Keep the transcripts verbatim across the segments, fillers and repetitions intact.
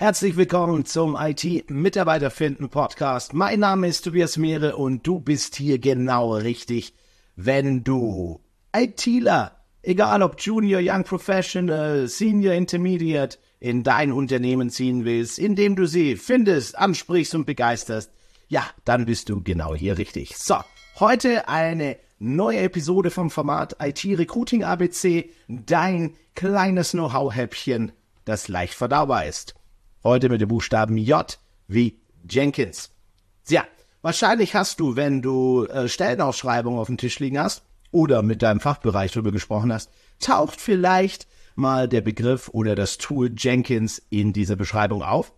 Herzlich willkommen zum I T-Mitarbeiter-Finden-Podcast. Mein Name ist Tobias Mehre und du bist hier genau richtig, wenn du ITler, egal ob Junior, Young Professional, Senior, Intermediate, in dein Unternehmen ziehen willst, indem du sie findest, ansprichst und begeisterst, ja, dann bist du genau hier richtig. So, heute eine neue Episode vom Format I T-Recruiting A B C, dein kleines Know-how-Häppchen, das leicht verdaubar ist. Heute mit dem Buchstaben J wie Jenkins. Ja, wahrscheinlich hast du, wenn du äh, Stellenausschreibungen auf dem Tisch liegen hast oder mit deinem Fachbereich darüber gesprochen hast, taucht vielleicht mal der Begriff oder das Tool Jenkins in dieser Beschreibung auf.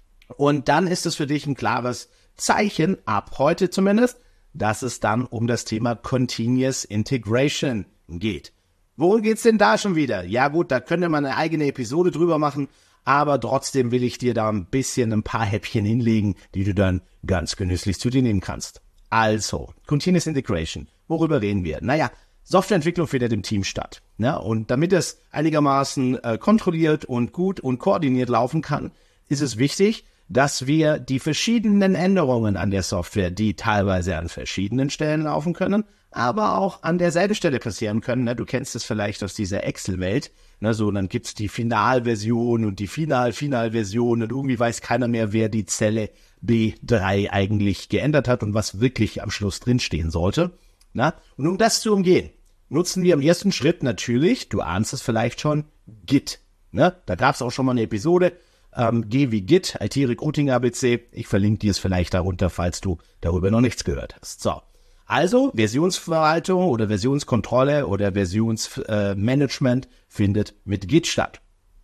Und dann ist es für dich ein klares Zeichen, ab heute zumindest, dass es dann um das Thema Continuous Integration geht. Worum geht's denn da schon wieder? Ja gut, da könnte man eine eigene Episode drüber machen, aber trotzdem will ich dir da ein bisschen ein paar Häppchen hinlegen, die du dann ganz genüsslich zu dir nehmen kannst. Also, Continuous Integration. Worüber reden wir? Naja, Softwareentwicklung findet im Team statt. Ja, und damit es einigermaßen äh, kontrolliert und gut und koordiniert laufen kann, ist es wichtig, dass wir die verschiedenen Änderungen an der Software, die teilweise an verschiedenen Stellen laufen können, aber auch an derselben Stelle passieren können. Ne? Du kennst es vielleicht aus dieser Excel-Welt. Ne? So, dann gibt's die Finalversion und die Final-Final-Version und irgendwie weiß keiner mehr, wer die Zelle B drei eigentlich geändert hat und was wirklich am Schluss drinstehen sollte. Na? Und um das zu umgehen, nutzen wir im ersten Schritt natürlich, du ahnst es vielleicht schon, Git. Ne? Da gab's auch schon mal eine Episode, ähm, G wie Git, I T-Recruiting A B C. Ich verlinke dir es vielleicht darunter, falls du darüber noch nichts gehört hast. So. Also, Versionsverwaltung oder Versionskontrolle oder Versionsmanagement äh, findet mit Git statt.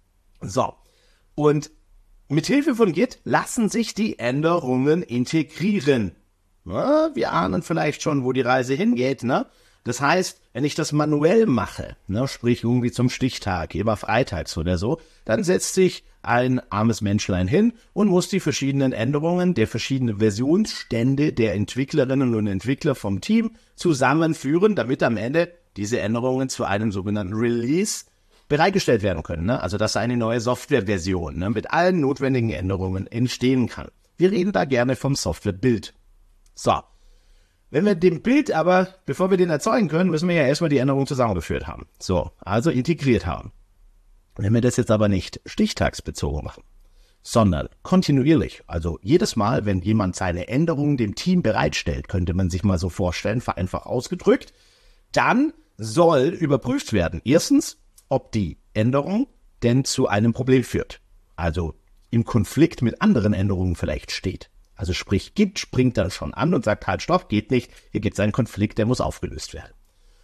So, und mit Hilfe von Git lassen sich die Änderungen integrieren. Na, wir ahnen vielleicht schon, wo die Reise hingeht, ne? Das heißt, wenn ich das manuell mache, ne, sprich irgendwie zum Stichtag, immer freitags oder so, dann setzt sich ein armes Menschlein hin und muss die verschiedenen Änderungen der verschiedenen Versionsstände der Entwicklerinnen und Entwickler vom Team zusammenführen, damit am Ende diese Änderungen zu einem sogenannten Release bereitgestellt werden können. Ne? Also dass eine neue Softwareversion, ne, mit allen notwendigen Änderungen entstehen kann. Wir reden da gerne vom Softwarebild. So. Wenn wir den Bild aber, bevor wir den erzeugen können, müssen wir ja erstmal die Änderungen zusammengeführt haben. So, also integriert haben. Wenn wir das jetzt aber nicht stichtagsbezogen machen, sondern kontinuierlich, also jedes Mal, wenn jemand seine Änderungen dem Team bereitstellt, könnte man sich mal so vorstellen, vereinfacht ausgedrückt, dann soll überprüft werden, erstens, ob die Änderung denn zu einem Problem führt, also im Konflikt mit anderen Änderungen vielleicht steht. Also sprich, Git springt dann schon an und sagt, halt, stopp, geht nicht, hier gibt es einen Konflikt, der muss aufgelöst werden.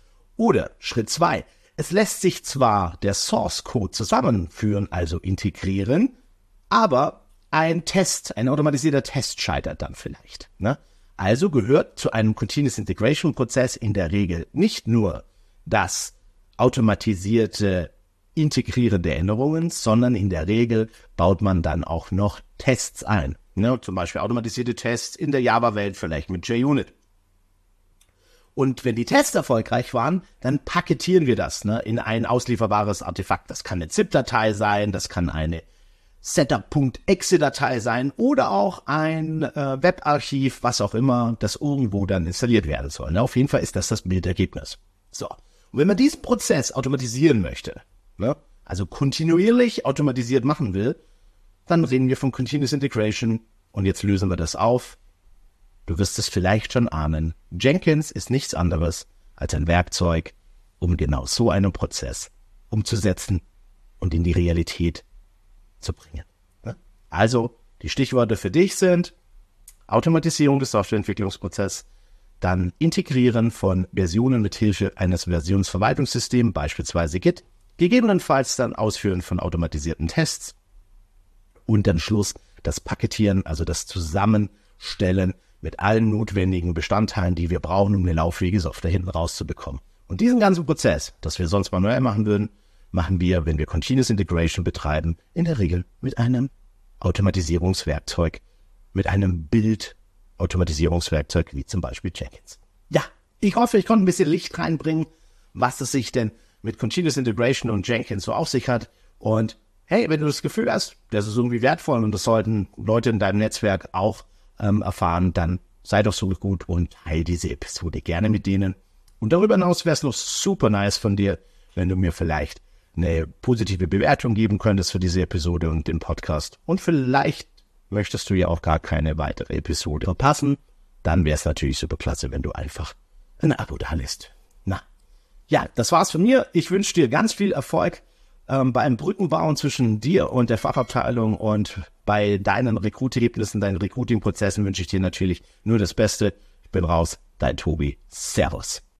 Oder Schritt zwei, es lässt sich zwar der Source Code zusammenführen, also integrieren, aber ein Test, ein automatisierter Test scheitert dann vielleicht. Ne? Also gehört zu einem Continuous Integration Prozess in der Regel nicht nur das automatisierte Integrieren der Änderungen, sondern in der Regel baut man dann auch noch Tests ein. Ne, zum Beispiel automatisierte Tests in der Java-Welt, vielleicht mit JUnit. Und wenn die Tests erfolgreich waren, dann paketieren wir das ne, in ein auslieferbares Artefakt. Das kann eine ZIP-Datei sein, das kann eine Setup.exe-Datei sein oder auch ein äh, Webarchiv, was auch immer, das irgendwo dann installiert werden soll. Ne, auf jeden Fall ist das das Bildergebnis. So, und wenn man diesen Prozess automatisieren möchte, ne, also kontinuierlich automatisiert machen will, dann reden wir von Continuous Integration und jetzt lösen wir das auf. Du wirst es vielleicht schon ahnen. Jenkins ist nichts anderes als ein Werkzeug, um genau so einen Prozess umzusetzen und in die Realität zu bringen. Also, die Stichworte für dich sind Automatisierung des Softwareentwicklungsprozesses, dann Integrieren von Versionen mit Hilfe eines Versionsverwaltungssystems, beispielsweise Git, gegebenenfalls dann Ausführen von automatisierten Tests, und am Schluss das Paketieren, also das Zusammenstellen mit allen notwendigen Bestandteilen, die wir brauchen, um eine lauffähige Software hinten rauszubekommen. Und diesen ganzen Prozess, das wir sonst manuell machen würden, machen wir, wenn wir Continuous Integration betreiben, in der Regel mit einem Automatisierungswerkzeug, mit einem Bild-Automatisierungswerkzeug wie zum Beispiel Jenkins. Ja, ich hoffe, ich konnte ein bisschen Licht reinbringen, was es sich denn mit Continuous Integration und Jenkins so auf sich hat. Und hey, wenn du das Gefühl hast, das ist irgendwie wertvoll und das sollten Leute in deinem Netzwerk auch ähm, erfahren, dann sei doch so gut und teile diese Episode gerne mit denen. Und darüber hinaus wäre es noch super nice von dir, wenn du mir vielleicht eine positive Bewertung geben könntest für diese Episode und den Podcast. Und vielleicht möchtest du ja auch gar keine weitere Episode verpassen. Dann wäre es natürlich super klasse, wenn du einfach ein Abo da lässt. Na, ja, das war's von mir. Ich wünsche dir ganz viel Erfolg ähm, beim Brückenbauen zwischen dir und der Fachabteilung und bei deinen Recruiting-Ergebnissen, deinen Recruiting-Prozessen wünsche ich dir natürlich nur das Beste. Ich bin raus, dein Tobi. Servus.